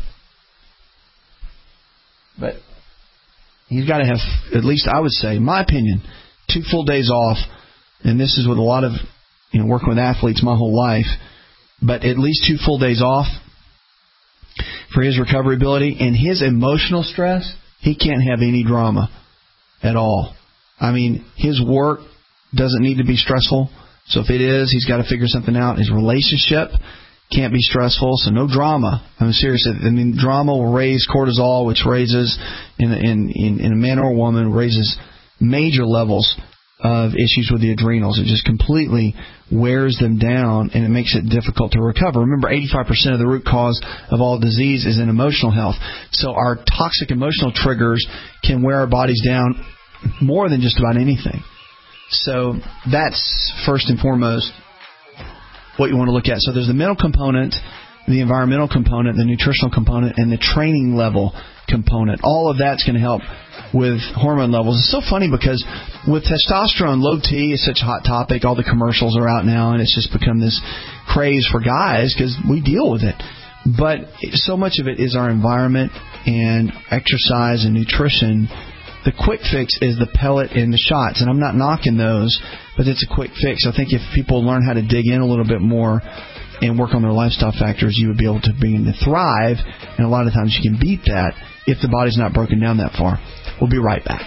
But he's got to have, at least I would say, in my opinion, two full days off. And this is with a lot of, you know, working with athletes my whole life. But at least two full days off for his recovery ability. And his emotional stress, he can't have any drama at all. I mean, his work doesn't need to be stressful. So if it is, he's got to figure something out. His relationship can't be stressful, so no drama. I'm serious. I mean, drama will raise cortisol, which raises, in, in, in, in a man or a woman, raises major levels of issues with the adrenals. It just completely wears them down, and it makes it difficult to recover. Remember, eighty-five percent of the root cause of all disease is in emotional health. So our toxic emotional triggers can wear our bodies down more than just about anything. So that's first and foremost what you want to look at. So there's the mental component, the environmental component, the nutritional component, and the training level component. All of that's going to help with hormone levels. It's so funny because with testosterone, low T is such a hot topic. All the commercials are out now, and it's just become this craze for guys because we deal with it. But so much of it is our environment and exercise and nutrition. The quick fix is the pellet and the shots, and I'm not knocking those, but it's a quick fix. I think if people learn how to dig in a little bit more and work on their lifestyle factors, you would be able to begin to thrive. And a lot of times you can beat that if the body's not broken down that far. We'll be right back.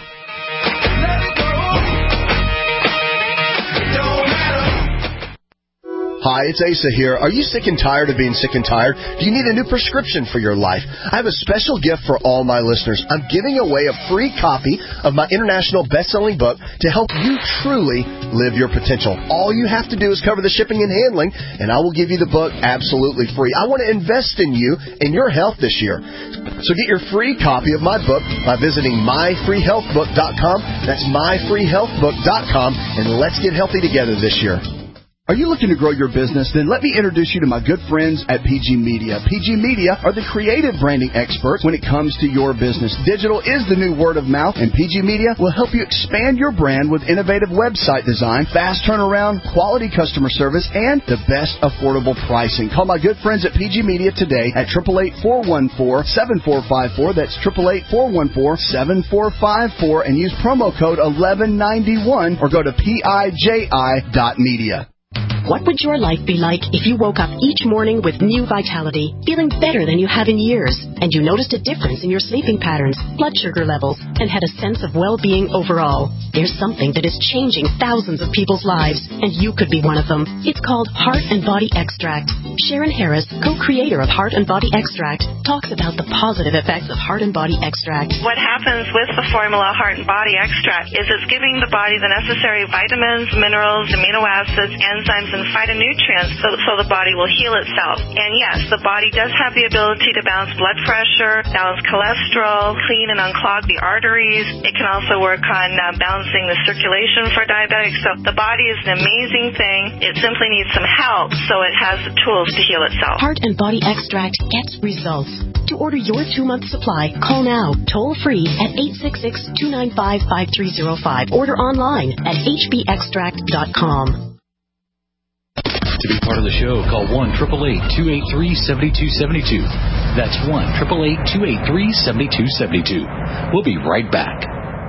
Hi, it's Asa here. Are you sick and tired of being sick and tired? Do you need a new prescription for your life? I have a special gift for all my listeners. I'm giving away a free copy of my international best-selling book to help you truly live your potential. All you have to do is cover the shipping and handling, and I will give you the book absolutely free. I want to invest in you and your health this year. So get your free copy of my book by visiting my free health book dot com. That's my free health book dot com, and let's get healthy together this year. Are you looking to grow your business? Then let me introduce you to my good friends at P G Media. P G Media are the creative branding experts when it comes to your business. Digital is the new word of mouth, and P G Media will help you expand your brand with innovative website design, fast turnaround, quality customer service, and the best affordable pricing. Call my good friends at P G Media today at eight eight eight, four one four, seven four five four. That's eight eight eight, four one four, seven four five four, and use promo code eleven ninety-one or go to P I J I dot media. What would your life be like if you woke up each morning with new vitality, feeling better than you have in years, and you noticed a difference in your sleeping patterns, blood sugar levels, and had a sense of well-being overall? There's something that is changing thousands of people's lives, and you could be one of them. It's called Heart and Body Extract. Sharon Harris, co-creator of Heart and Body Extract, talks about the positive effects of Heart and Body Extract. What happens with the formula Heart and Body Extract is it's giving the body the necessary vitamins, minerals, amino acids, enzymes, and phytonutrients so, so the body will heal itself. And yes, the body does have the ability to balance blood pressure, balance cholesterol, clean and unclog the arteries. It can also work on uh, balancing the circulation for diabetics. So the body is an amazing thing. It simply needs some help so it has the tools to heal itself. Heart and Body Extract gets results. To order your two-month supply, call now, toll-free at eight six six, two nine five, five three zero five. Order online at h b extract dot com. To be part of the show, call one eight eight eight, two eight three, seven two seven two. That's one eight eight eight, two eight three, seven two seven two. We'll be right back.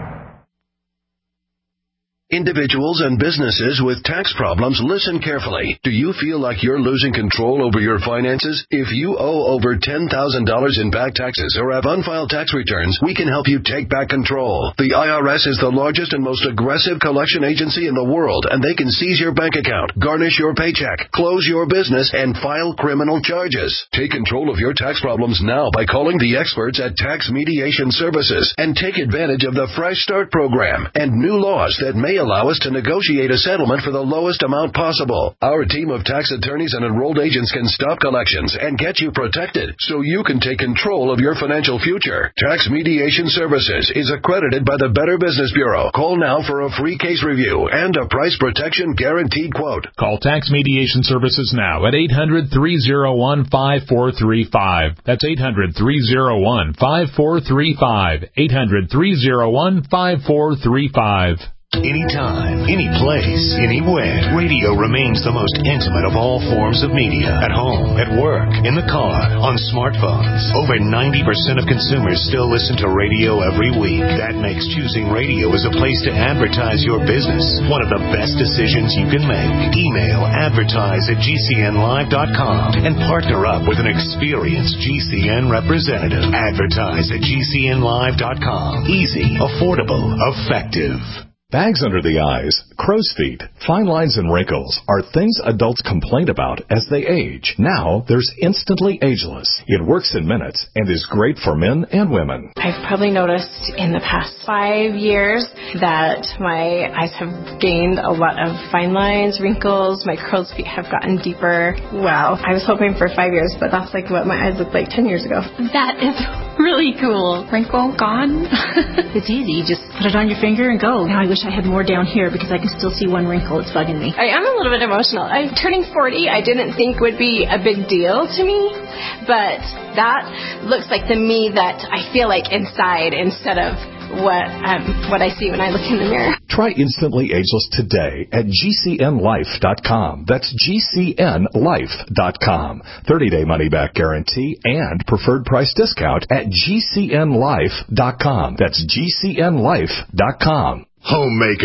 Individuals and businesses with tax problems, listen carefully. Do you feel like you're losing control over your finances? If you owe over ten thousand dollars in back taxes or have unfiled tax returns, we can help you take back control. The I R S is the largest and most aggressive collection agency in the world, and they can seize your bank account, garnish your paycheck, close your business, and file criminal charges. Take control of your tax problems now by calling the experts at Tax Mediation Services and take advantage of the Fresh Start program and new laws that may allow us to negotiate a settlement for the lowest amount possible. Our team of tax attorneys and enrolled agents can stop collections and get you protected so you can take control of your financial future. Tax Mediation Services is accredited by the Better Business Bureau. Call now for a free case review and a price protection guaranteed quote. Call Tax Mediation Services now at eight hundred, three oh one, five four three five. That's eight hundred, three oh one, five four three five. eight hundred, three oh one, five four three five. Anytime, any place, anywhere, radio remains the most intimate of all forms of media. At home, at work, in the car, on smartphones. Over ninety percent of consumers still listen to radio every week. That makes choosing radio as a place to advertise your business one of the best decisions you can make. Email advertise at g c n live dot com and partner up with an experienced G C N representative. Advertise at g c n live dot com. Easy, affordable, effective. Bags under the eyes, crow's feet, fine lines and wrinkles are things adults complain about as they age. Now, there's Instantly Ageless. It works in minutes and is great for men and women. I've probably noticed in the past five years that my eyes have gained a lot of fine lines, wrinkles, my crow's feet have gotten deeper. Wow. I was hoping for five years, but that's like what my eyes looked like ten years ago. That is really cool. Wrinkle gone. It's easy. You just put it on your finger and go. Now I wish I had more down here because I can still see one wrinkle. It's bugging me. I am a little bit emotional. I'm turning forty. I didn't think would be a big deal to me, but that looks like the me that I feel like inside instead of what um, what I see when I look in the mirror. Try Instantly Ageless today at g c n life dot com. That's g c n life dot com. thirty-day money-back guarantee and preferred price discount at g c n life dot com. That's g c n life dot com. Homemakers,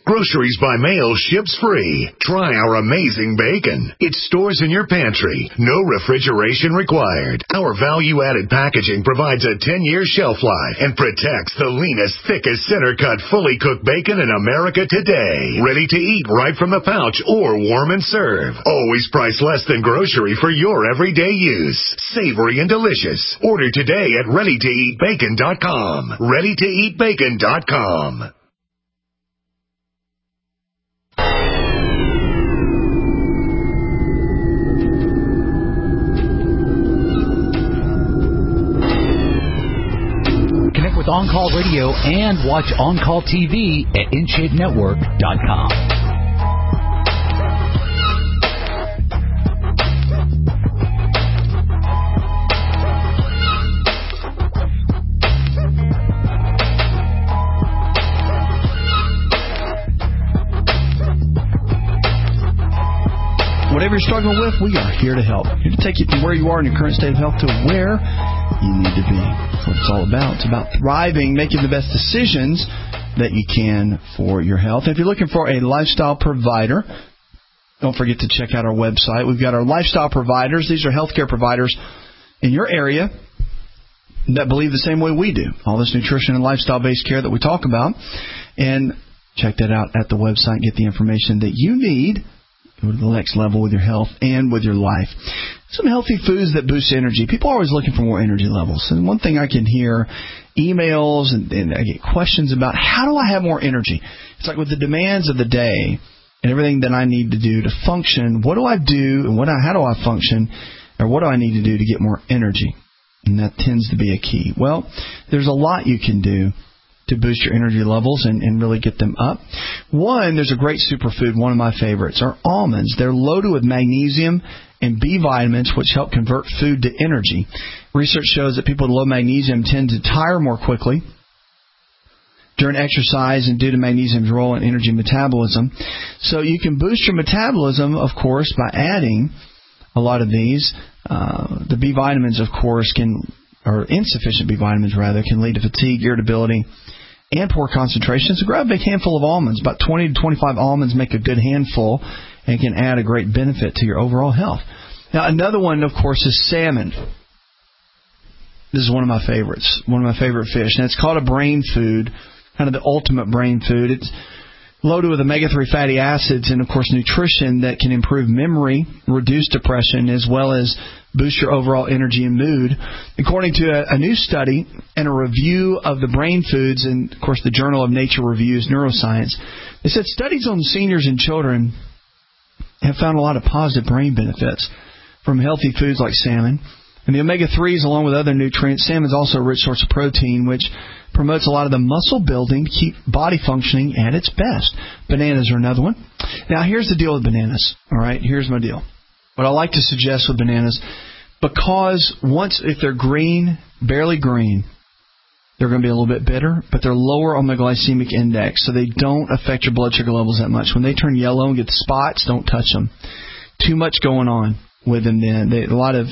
Groceries by mail ships free. Try our amazing bacon. It stores in your pantry. No refrigeration required. Our value-added packaging provides a ten-year shelf life and protects the leanest, thickest, center-cut, fully cooked bacon in America today. Ready to eat right from the pouch or warm and serve. Always priced less than grocery for your everyday use. Savory and delicious. Order today at ready to eat bacon dot com. ready to eat bacon dot com. Connect with On Call Radio and watch On Call T V at in shape network dot com. Whatever you're struggling with, we are here to help. Here to take you from where you are in your current state of health to where you need to be. That's what it's all about. It's about thriving, making the best decisions that you can for your health. If you're looking for a lifestyle provider, don't forget to check out our website. We've got our lifestyle providers. These are healthcare providers in your area that believe the same way we do. All this nutrition and lifestyle-based care that we talk about. And check that out at the website. Get the information that you need. Go to the next level with your health and with your life. Some healthy foods that boost energy. People are always looking for more energy levels. And one thing I can hear, emails and, and I get questions about, how do I have more energy? It's like with the demands of the day and everything that I need to do to function, what do I do and what I, how do I function, or what do I need to do to get more energy? And that tends to be a key. Well, there's a lot you can do to boost your energy levels and, and really get them up. One, there's a great superfood, one of my favorites, are almonds. They're loaded with magnesium and B vitamins, which help convert food to energy. Research shows that people with low magnesium tend to tire more quickly during exercise and due to magnesium's role in energy metabolism. So you can boost your metabolism, of course, by adding a lot of these. Uh, the B vitamins, of course, can, or insufficient B vitamins rather, can lead to fatigue, irritability, and poor concentration. So grab a big handful of almonds. About twenty to twenty-five almonds make a good handful and can add a great benefit to your overall health. Now, another one, of course, is salmon. This is one of my favorites, one of my favorite fish. And it's called a brain food, kind of the ultimate brain food. It's loaded with omega three fatty acids and, of course, nutrition that can improve memory, reduce depression, as well as boost your overall energy and mood. According to a, a new study and a review of the brain foods, and, of course, the Journal of Nature Reviews Neuroscience, they said studies on seniors and children have found a lot of positive brain benefits from healthy foods like salmon. And the omega threes, along with other nutrients, salmon is also a rich source of protein, which promotes a lot of the muscle building to keep body functioning at its best. Bananas are another one. Now, here's the deal with bananas. All right, here's my deal. What I like to suggest with bananas, because once, if they're green, barely green, they're going to be a little bit bitter, but they're lower on the glycemic index, so they don't affect your blood sugar levels that much. When they turn yellow and get the spots, don't touch them. Too much going on with them then. They, a lot of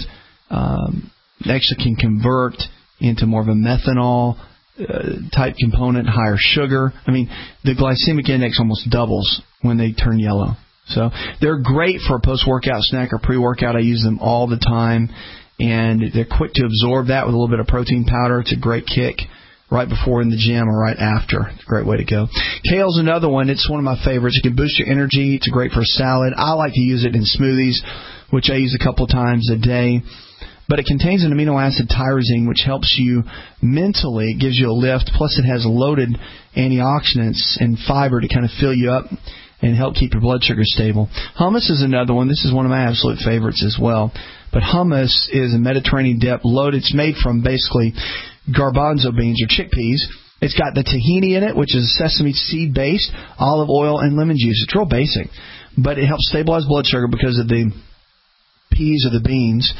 um, actually can convert into more of a methanol uh, type component, higher sugar. I mean, the glycemic index almost doubles when they turn yellow. So they're great for a post-workout snack or pre-workout. I use them all the time, and they're quick to absorb that with a little bit of protein powder. It's a great kick right before in the gym or right after. It's a great way to go. Kale's another one. It's one of my favorites. It can boost your energy. It's great for a salad. I like to use it in smoothies, which I use a couple of times a day. But it contains an amino acid tyrosine, which helps you mentally. It gives you a lift. Plus, it has loaded antioxidants and fiber to kind of fill you up and help keep your blood sugar stable. Hummus is another one. This is one of my absolute favorites as well. But hummus is a Mediterranean dip loaded. It's made from basically garbanzo beans or chickpeas. It's got the tahini in it, which is sesame seed based, olive oil, and lemon juice. It's real basic, but it helps stabilize blood sugar because of the peas or the beans,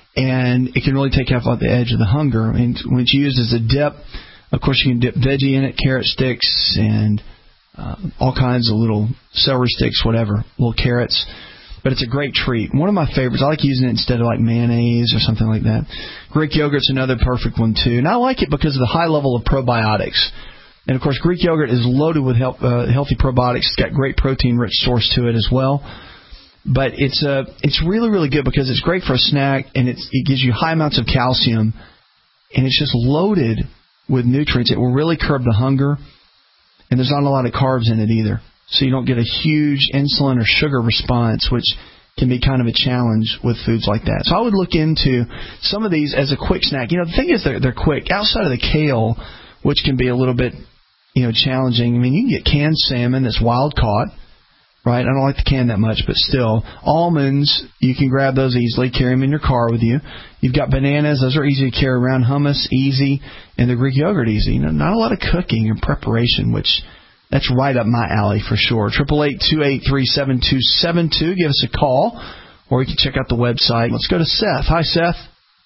and it can really take off the edge of the hunger. And when it's used as a dip, of course, you can dip veggie in it, carrot sticks, and Uh, all kinds of little celery sticks, whatever, little carrots. But it's a great treat. One of my favorites. I like using it instead of like mayonnaise or something like that. Greek yogurt's another perfect one too. And I like it because of the high level of probiotics And, of course, Greek yogurt is loaded with help, uh, healthy probiotics. It's got great protein-rich source to it as well. But it's uh, it's really, really good because it's great for a snack, and it's, it gives you high amounts of calcium, and it's just loaded with nutrients. It will really curb the hunger, and there's not a lot of carbs in it either. So you don't get a huge insulin or sugar response, which can be kind of a challenge with foods like that. So I would look into some of these as a quick snack. You know, the thing is they're, they're quick. Outside of the kale, which can be a little bit, you know, challenging. I mean, you can get canned salmon that's wild caught, right? I don't like the can that much, but still. Almonds, you can grab those easily, carry them in your car with you. You've got bananas, those are easy to carry around. Hummus, easy, and the Greek yogurt, easy. You know, not a lot of cooking and preparation, which that's right up my alley for sure. Triple eight two eight three seven two seven two. Give us a call, or you can check out the website. Let's go to Seth. Hi, Seth.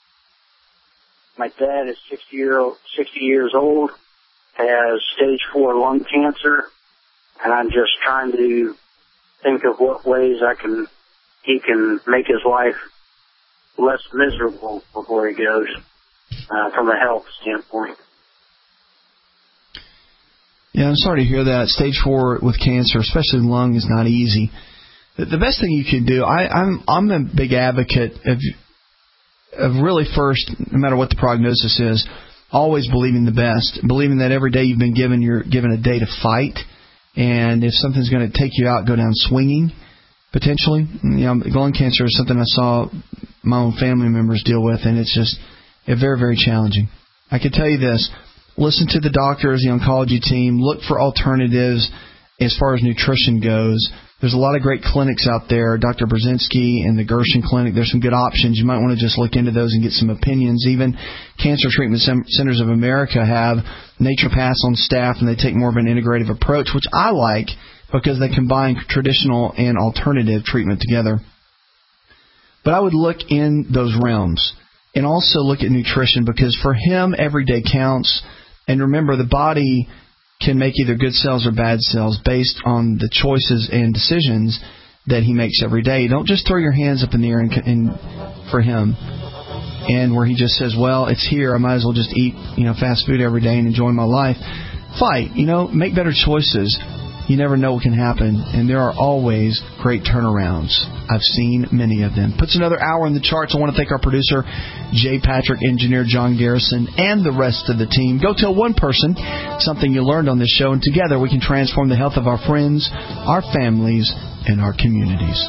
My dad is sixty years old, has stage four lung cancer, and I'm just trying to think of what ways I can he can make his life less miserable before he goes, uh, from a health standpoint. Yeah, I'm sorry to hear that. Stage four with cancer, especially lung, is not easy. The, the best thing you can do, I, I'm I'm a big advocate of of really first, no matter what the prognosis is, always believing the best, believing that every day you've been given, you're given a day to fight, and if something's going to take you out, go down swinging, potentially. You know, lung cancer is something I saw my own family members deal with, and it's just very, very challenging. I can tell you this. Listen to the doctors, the oncology team. Look for alternatives as far as nutrition goes. There's a lot of great clinics out there. Doctor Brzezinski and the Gershon Clinic, there's some good options. You might want to just look into those and get some opinions. Even Cancer Treatment Centers of America have naturopaths on staff, and they take more of an integrative approach, which I like because they combine traditional and alternative treatment together. But I would look in those realms and also look at nutrition, because for him, every day counts. And remember, the body can make either good cells or bad cells based on the choices and decisions that he makes every day. Don't just throw your hands up in the air and, and for him, and where he just says, well, it's here, I might as well just eat, you know, fast food every day and enjoy my life. Fight, you know, make better choices. You never know what can happen, and there are always great turnarounds. I've seen many of them. Puts another hour in the charts. I want to thank our producer, Jay Patrick, engineer John Garrison, and the rest of the team. Go tell one person something you learned on this show, and together we can transform the health of our friends, our families, and our communities.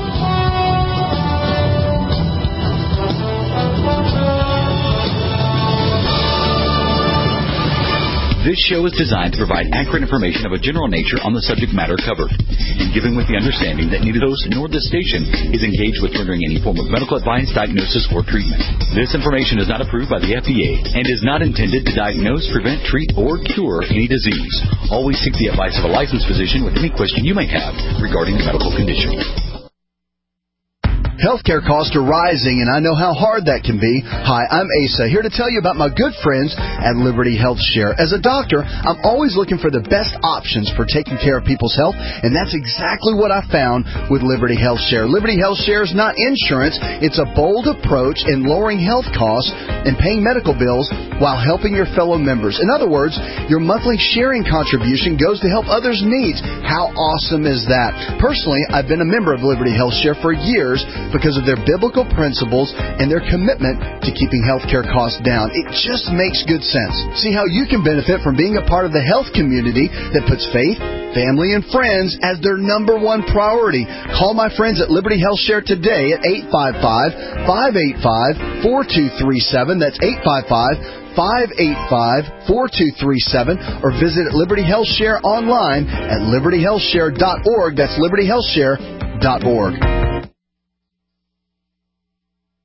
This show is designed to provide accurate information of a general nature on the subject matter covered, and given with the understanding that neither host nor this station is engaged with rendering any form of medical advice, diagnosis, or treatment. This information is not approved by the F D A and is not intended to diagnose, prevent, treat, or cure any disease. Always seek the advice of a licensed physician with any question you may have regarding a medical condition. Healthcare costs are rising, and I know how hard that can be. Hi, I'm Asa, here to tell you about my good friends at Liberty Health Share. As a doctor, I'm always looking for the best options for taking care of people's health, and that's exactly what I found with Liberty Health Share. Liberty Health Share is not insurance. It's a bold approach in lowering health costs and paying medical bills while helping your fellow members. In other words, your monthly sharing contribution goes to help others' needs. How awesome is that? Personally, I've been a member of Liberty Health Share for years because of their biblical principles and their commitment to keeping healthcare costs down. It just makes good sense. See how you can benefit from being a part of the health community that puts faith, family, and friends as their number one priority. Call my friends at Liberty Health Share today at eight five five, five eight five, four two three seven. That's eight five five, five eight five, four two three seven, or visit Liberty Health Share online at liberty health share dot org. That's liberty health share dot org.